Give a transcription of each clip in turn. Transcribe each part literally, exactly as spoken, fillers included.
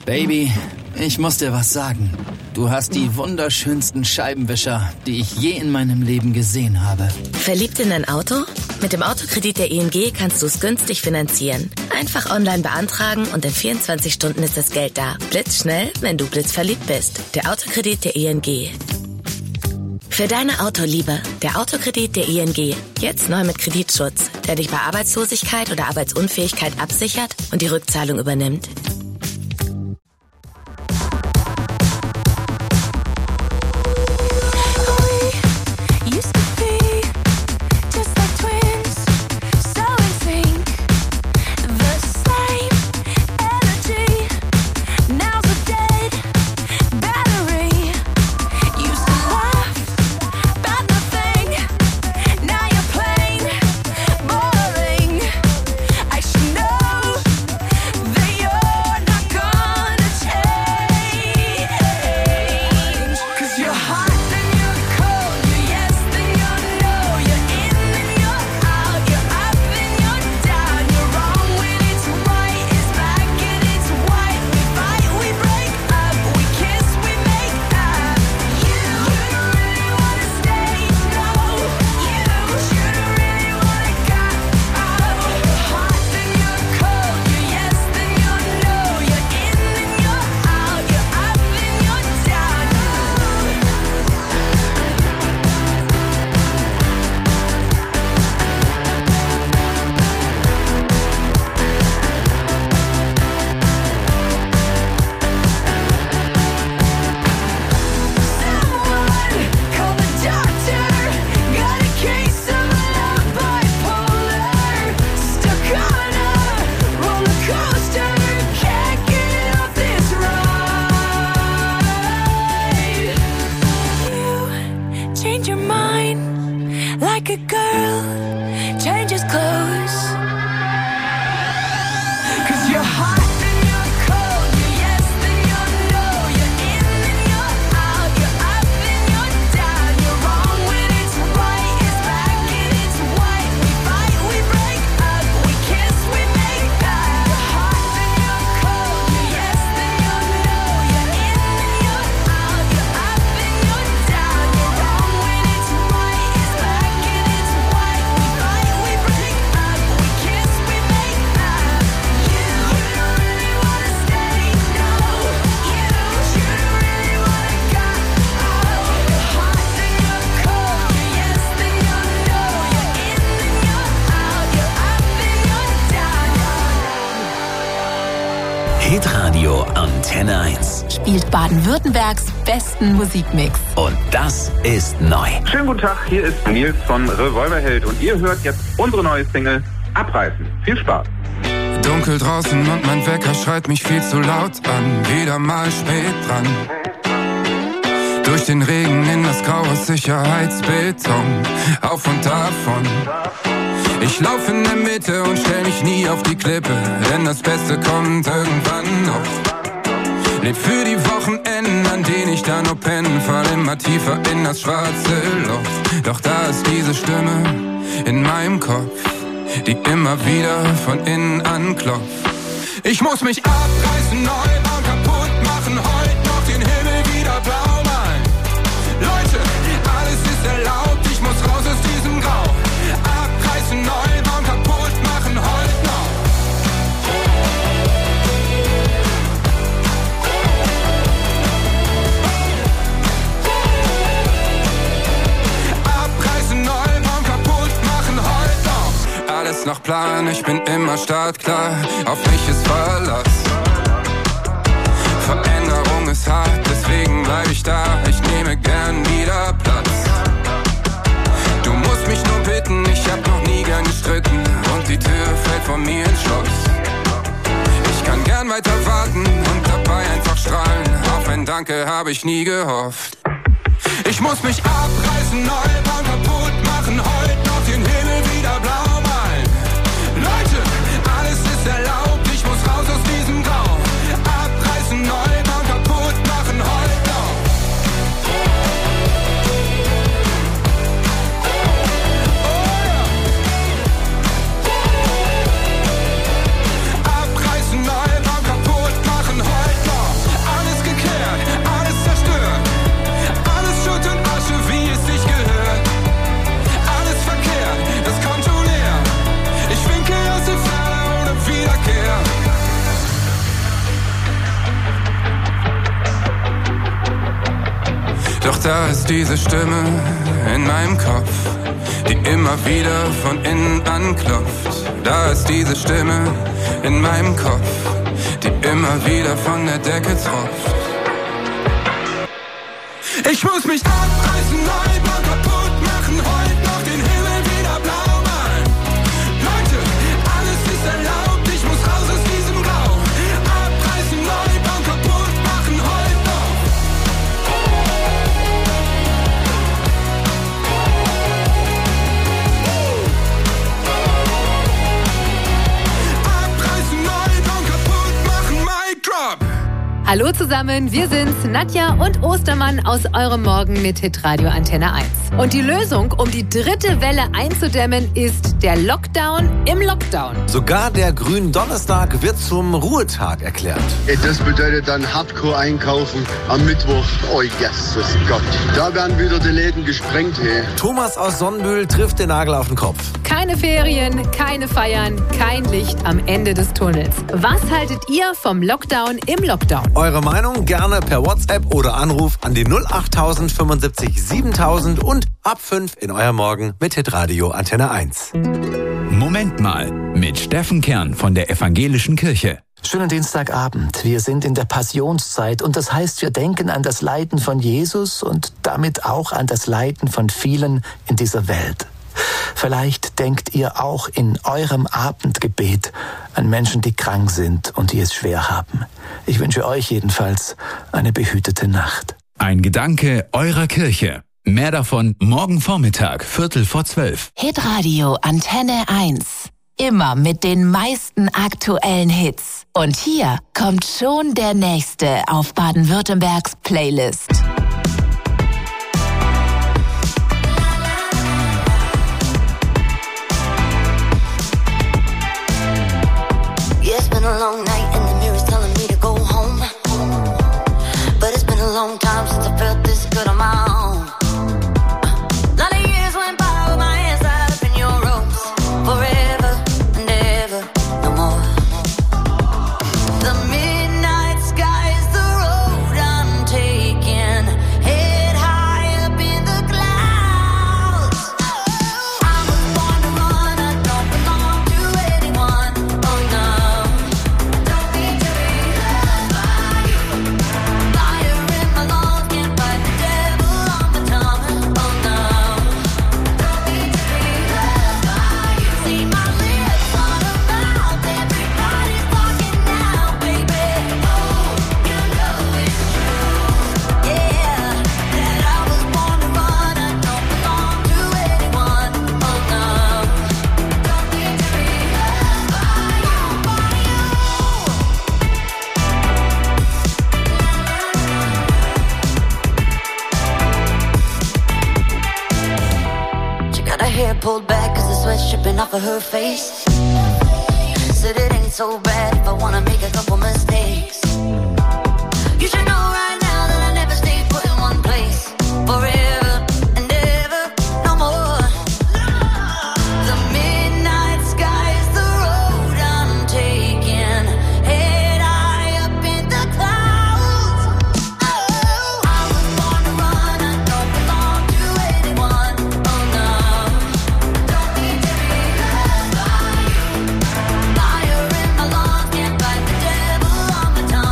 Baby, ich muss dir was sagen. Du hast die wunderschönsten Scheibenwischer, die ich je in meinem Leben gesehen habe. Verliebt in ein Auto? Mit dem Autokredit der I N G kannst du es günstig finanzieren. Einfach online beantragen und in vierundzwanzig Stunden ist das Geld da. Blitzschnell, wenn du blitzverliebt bist. Der Autokredit der I N G. Für deine Autoliebe, der Autokredit der I N G. Jetzt neu mit Kreditschutz, der dich bei Arbeitslosigkeit oder Arbeitsunfähigkeit absichert und die Rückzahlung übernimmt. Hitradio Antenne eins. Spielt Baden-Württembergs besten Musikmix. Und das ist neu. Schönen guten Tag, hier ist Nils von Revolverheld und ihr hört jetzt unsere neue Single Abreißen. Viel Spaß. Dunkel draußen und mein Wecker schreit mich viel zu laut an. Wieder mal spät dran. Durch den Regen in das graue Sicherheitsbeton. Auf und davon. Ich laufe in der Mitte und stell mich nie auf die Klippe, denn das Beste kommt irgendwann noch. Leb für die Wochenenden, an denen ich da nur pennen, fall immer tiefer in das schwarze Loch. Doch da ist diese Stimme in meinem Kopf, die immer wieder von innen anklopft. Ich muss mich abreißen, neu bauen, kaputt machen, heute noch den Himmel wieder blau malen. Leute, alles ist erlaubt, ich muss raus aus diesem Grau. Abreißen, neu bauen, kaputt machen, heute noch. Abreißen, neu bauen, kaputt machen, heute noch. Alles nach Plan, ich bin immer startklar, auf mich ist Verlass. Veränderung ist hart, deswegen bleib ich da, ich nehme gern wieder Platz. Du musst mich nur bitten, ich hab noch nie gern gestritten und die Tür fällt vor mir ins Schloss. Ich kann gern weiter warten und dabei einfach strahlen, auf ein Danke hab ich nie gehofft. Ich muss mich abreißen, neu bauen, kaputt machen, heute noch den Himmel wieder blau malen. Leute, alles ist erlaubt, ich muss raus aus diesem Grau. Abreißen, neu bauen, kaputt machen, heute noch. Abreißen, neu bauen, kaputt machen, heute noch. Da ist diese Stimme in meinem Kopf, die immer wieder von innen anklopft. Da ist diese Stimme in meinem Kopf, die immer wieder von der Decke tropft. Ich muss mich abreißen, Neubau kaputt machen, heute noch den Himmel wieder blau malen. Leute, alles ist erlaubt, ich muss raus aus diesem Grau. Abreißen, Neubau kaputt machen, heute noch. Abreißen, Neubau kaputt machen, Mic Drop. Hallo zusammen, wir sind's, Nadja und Ostermann aus eurem Morgen mit Hitradio Antenne eins. Und die Lösung, um die dritte Welle einzudämmen, ist der Lockdown im Lockdown. Sogar der Gründonnerstag wird zum Ruhetag erklärt. Das bedeutet dann Hardcore einkaufen am Mittwoch. Oh Jesus Gott, da werden wieder die Läden gesprengt. Hey. Thomas aus Sonnenbühl trifft den Nagel auf den Kopf. Keine Ferien, keine Feiern, kein Licht am Ende des Tunnels. Was haltet ihr vom Lockdown im Lockdown? Eure Meinung gerne per WhatsApp oder Anruf an die null acht tausend fünfundsiebzig siebentausend und ab fünf in euer Morgen mit Hitradio Antenne eins. Moment mal mit Steffen Kern von der Evangelischen Kirche. Schönen Dienstagabend. Wir sind in der Passionszeit und das heißt, wir denken an das Leiden von Jesus und damit auch an das Leiden von vielen in dieser Welt. Vielleicht denkt ihr auch in eurem Abendgebet an Menschen, die krank sind und die es schwer haben. Ich wünsche euch jedenfalls eine behütete Nacht. Ein Gedanke eurer Kirche. Mehr davon morgen Vormittag, Viertel vor zwölf. Hitradio Antenne eins. Immer mit den meisten aktuellen Hits. Und hier kommt schon der nächste auf Baden-Württembergs Playlist. It's been a long night and the mirror's telling me to go home. But it's been a long time since I felt this good on my own. A lot of years went by with my hands tied up in your ropes. Forever and ever, no more. The midnight sky is the road I'm taking. Head high up in the clouds. I was born to run, I don't belong to anyone. Oh no. Pulled back cause the sweat's dripping off of her face. Said it ain't so bad if I wanna make a couple mistakes. You should know right now that I never stayed put in one place. Forever and ever, no more. The midnight sky is the road I'm taking. Head high up in the clouds. Oh, I was born to run, I don't belong to anyone. Oh no. Fire in my lungs, can't fight the devil on my tongue.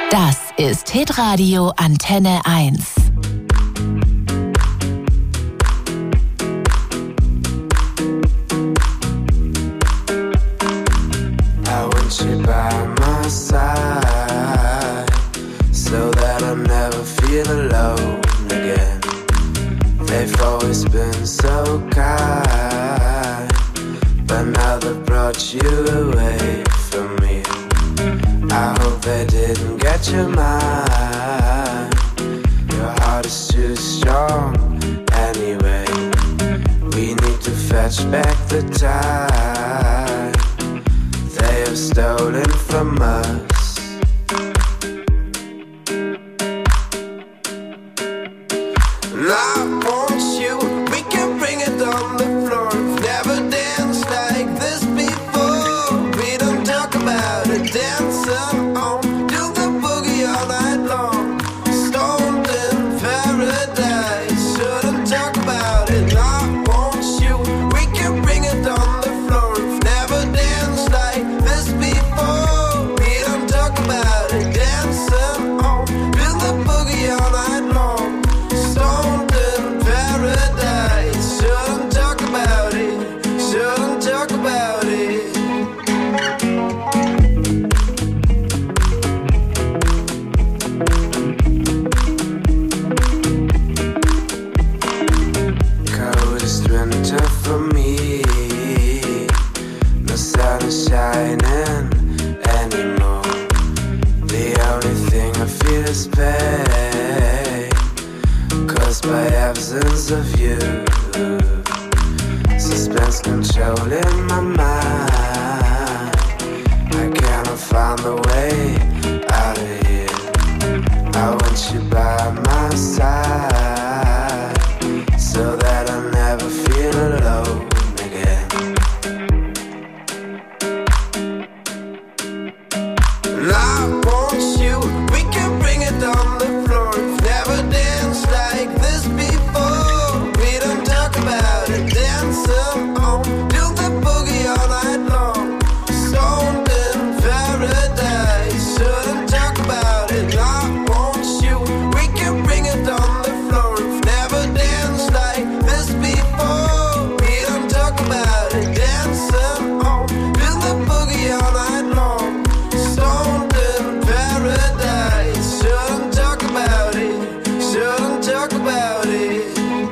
Das ist Hitradio Antenne eins. I want you by my side, so that I never feel alone again. They've always been so kind, but now they've brought you away from me. I hope they didn't get your mind. Your heart is too strong anyway. We need to fetch back the time they have stolen from us. And I want you, we can bring it on the floor. We've never danced like this before. We don't talk about it, dancing on, do the boogie all night long. Stoned in paradise, shouldn't talk about it. I want you, we can bring it on the floor. We've never danced like this before. We don't talk about it, dancing on, do the boogie all night long. Stoned in paradise, shouldn't talk about it, shouldn't talk about it. Coldest winter for me, the sun is shining anymore. The only thing I feel is pain, caused by absence of you. Suspense controlling my mind. I cannot find the way out of here. I want you by my side, so that I never feel alone again. And I want you, we can bring it on the floor. We've never danced like this before. We don't talk about it, dancing on, do the boogie all night long. Stoned in paradise, shouldn't talk about it. I want you, we can bring it on the floor. We've never danced like this before. We don't talk about it, dancing on, do the boogie all night long. Stoned in paradise, shouldn't talk about it, shouldn't talk about it.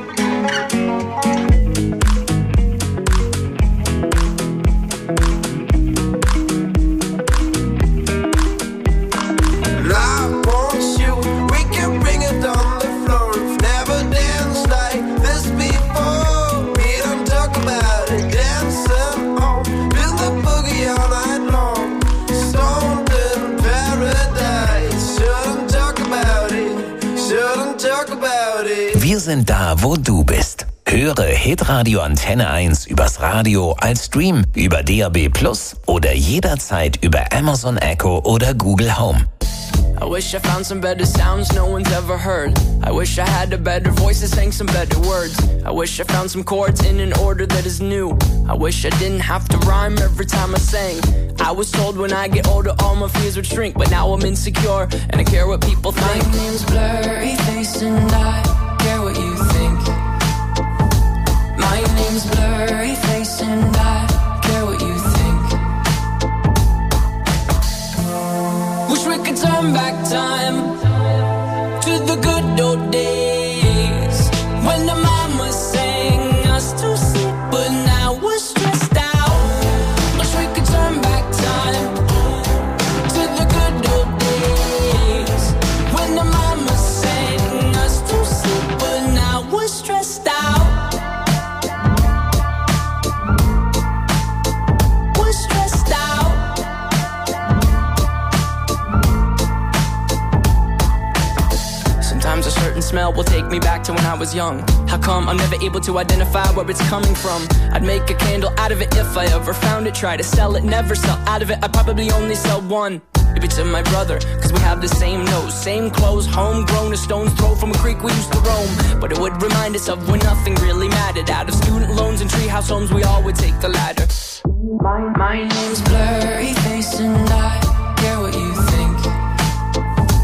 And I want you, we can bring it on the floor. We've never danced like this before. We don't talk about it, dancing on, do the boogie all night long. Stoned in paradise, shouldn't talk about it, shouldn't talk about it. Wir sind da, wo du bist. Höre Hitradio Antenne eins übers Radio als Stream über D A B Plus oder jederzeit über Amazon Echo oder Google Home. I wish I found some better sounds no one's ever heard. I wish I had a better voice that sang some better words. I wish I found some chords in an order that is new. I wish I didn't have to rhyme every time I sang. I was told when I get older all my fears would shrink, but now I'm insecure and I care what people think. My name's Blurry Face and I care what you think. My name's Blurry Face and I care what you think. Wish we could turn back time to the good old days when the mama sang us to sleep, but now we're stressed out. Wish we could turn back time to the good old days when the mama sang us to sleep, but now we're stressed out. We're stressed out. Sometimes a certain smell will take me back to when I was young. How come I'm never able to identify where it's coming from? I'd make a candle out of it if I ever found it. Try to sell it, never sell out of it. I'd probably only sell one. Maybe to my brother, cause we have the same nose, same clothes, homegrown, a stone's throw from a creek we used to roam. But it would remind us of when nothing really mattered. Out of student loans and treehouse homes, we all would take the ladder. My, my name's Blurry Face and I care what you think.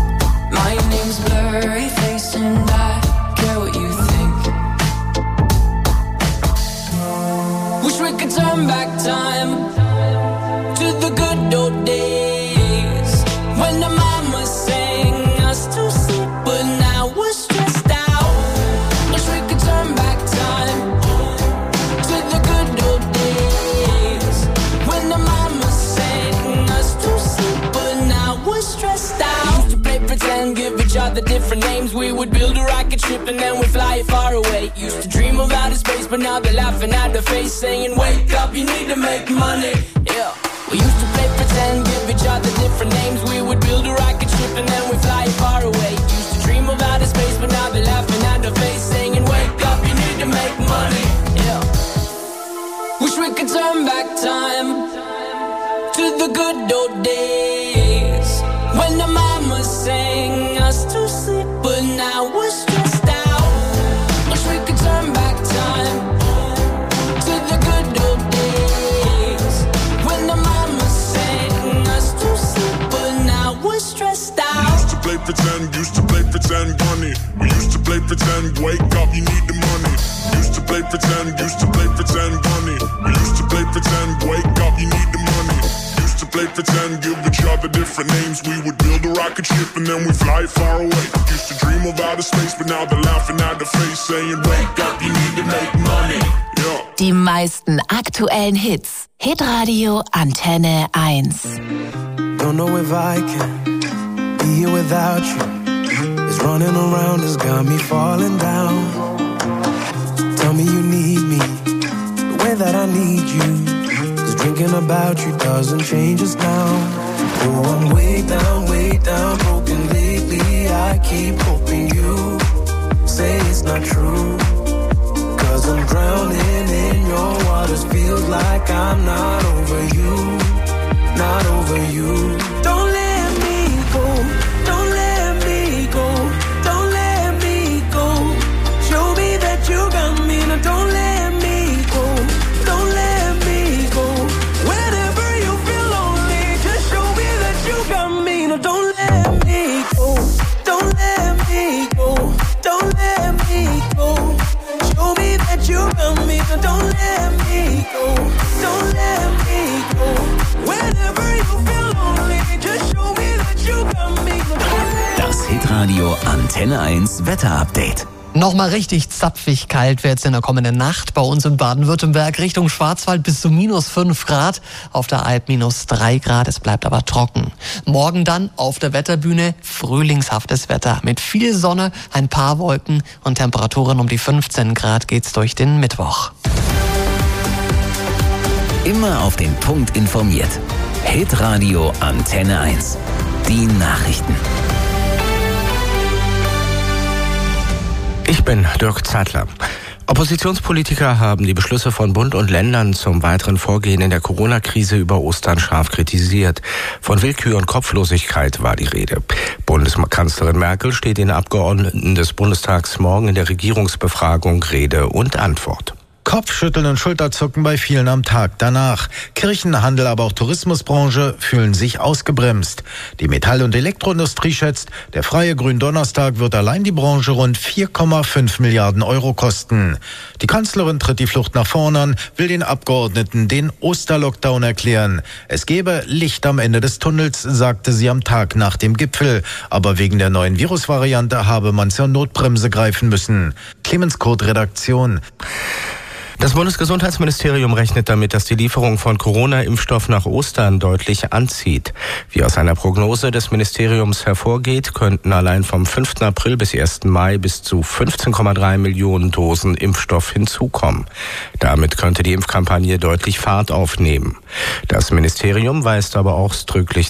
When the mama sang us to sleep, but now we're stressed out. Wish we could turn back time to the good old days. When the mama sang us to sleep, but now we're stressed out. We used to play pretend, give each other different names. We would build a rocket ship and then we'd fly it far away. Used to dream of outer space, but now they're laughing at the face, saying, wake up, you need to make money. Yeah. We used to play pretend, give each other different names. We would build a rocket ship and then we'd fly it far away. Used to dream of outer space, but now they're laughing at the face, saying, wake up, you need to make money. Yeah. Wish we could turn back time to the good old days. When the mama sang us to sleep, but now we're stressed out. Wish we could turn back time to the good old days. When the mama sang us to sleep, but now we're stressed out. We used to play pretend, used to play pretend, bunny. We used to play pretend, wake up, you need the money. Used to play pretend, used to play pretend, bunny. We used to play pretend, wake up, you need the money. Used to play pretend, give each other different names. We would build a rocket ship and then we fly far away. Used to dream of outer space, but now they're laughing at the face, saying, wake up, you need to make money. Yeah. Die meisten aktuellen Hits. Hitradio Antenne eins. Don't know if I can be here without you. This running around has got me falling down. Tell me you need me the way that I need you. Cause drinking about you doesn't change us now. Oh, I'm way down, way down, broken lately. I keep hoping you say it's not true. Cause I'm drowning in your waters. Feels like I'm not over you, not over you. Don't let me go, don't let me go, don't let me go. Show me that you got me, now don't let me go, don't let me go. Whenever you feel lonely, just show me that you got me, now don't let me go, don't let me go, don't let me go. Show me that you got me, now don't let me go, don't let me go. Whenever you feel lonely, just show me that you got me, now don't let me go. Das Hitradio Antenne eins Wetterupdate. Nochmal richtig zapfig kalt wird es in der kommenden Nacht bei uns in Baden-Württemberg. Richtung Schwarzwald bis zu minus fünf Grad, auf der Alp minus drei Grad. Es bleibt aber trocken. Morgen dann auf der Wetterbühne frühlingshaftes Wetter mit viel Sonne, ein paar Wolken und Temperaturen um die fünfzehn Grad geht's durch den Mittwoch. Immer auf den Punkt informiert. Hitradio Antenne eins. Die Nachrichten. Ich bin Dirk Zeitler. Oppositionspolitiker haben die Beschlüsse von Bund und Ländern zum weiteren Vorgehen in der Corona-Krise über Ostern scharf kritisiert. Von Willkür und Kopflosigkeit war die Rede. Bundeskanzlerin Merkel steht den Abgeordneten des Bundestags morgen in der Regierungsbefragung Rede und Antwort. Kopfschütteln und Schulterzucken bei vielen am Tag danach. Kirchen, Handel, aber auch Tourismusbranche fühlen sich ausgebremst. Die Metall- und Elektroindustrie schätzt, der freie Gründonnerstag wird allein die Branche rund vier Komma fünf Milliarden Euro kosten. Die Kanzlerin tritt die Flucht nach vorn an, will den Abgeordneten den Osterlockdown erklären. Es gebe Licht am Ende des Tunnels, sagte sie am Tag nach dem Gipfel. Aber wegen der neuen Virusvariante habe man zur Notbremse greifen müssen. Clemens Kurt, Redaktion. Das Bundesgesundheitsministerium rechnet damit, dass die Lieferung von Corona-Impfstoff nach Ostern deutlich anzieht. Wie aus einer Prognose des Ministeriums hervorgeht, könnten allein vom fünften April bis ersten Mai bis zu fünfzehn Komma drei Millionen Dosen Impfstoff hinzukommen. Damit könnte die Impfkampagne deutlich Fahrt aufnehmen. Das Ministerium weist aber ausdrücklich